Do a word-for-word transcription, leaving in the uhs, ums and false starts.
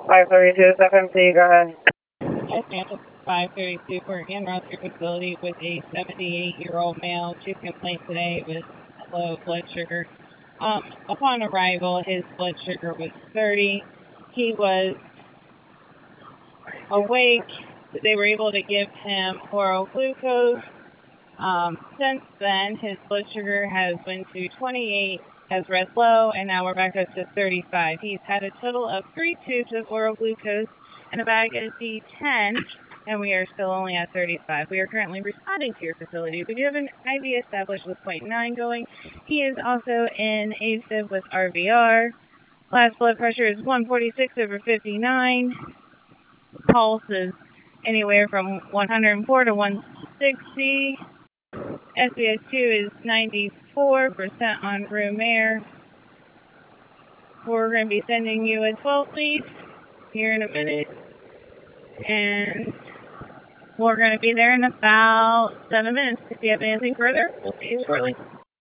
five thirty-two, F M C, go ahead. Yes, ma'am. five thirty-two for in rescue facility with a seventy-eight-year-old male. Chief complaint today was low blood sugar. Um, upon arrival, his blood sugar was thirty. He was awake. They were able to give him oral glucose. Um, since then, his blood sugar has went to twenty-eight, has rest low, and now we're back up to thirty-five. He's had a total of three tubes of oral glucose and a bag of D ten, and we are still only at thirty-five. We are currently responding to your facility. We do have an I V established with point nine going. He is also in A Fib with R V R. Last blood pressure is one forty-six over fifty-nine. Pulse is anywhere from one hundred four to one sixty. S B S two is ninety-four percent on room air. We're going to be sending you a twelve lead here in a minute. And we're going to be there in about seven minutes. If you have anything further, we'll see you shortly.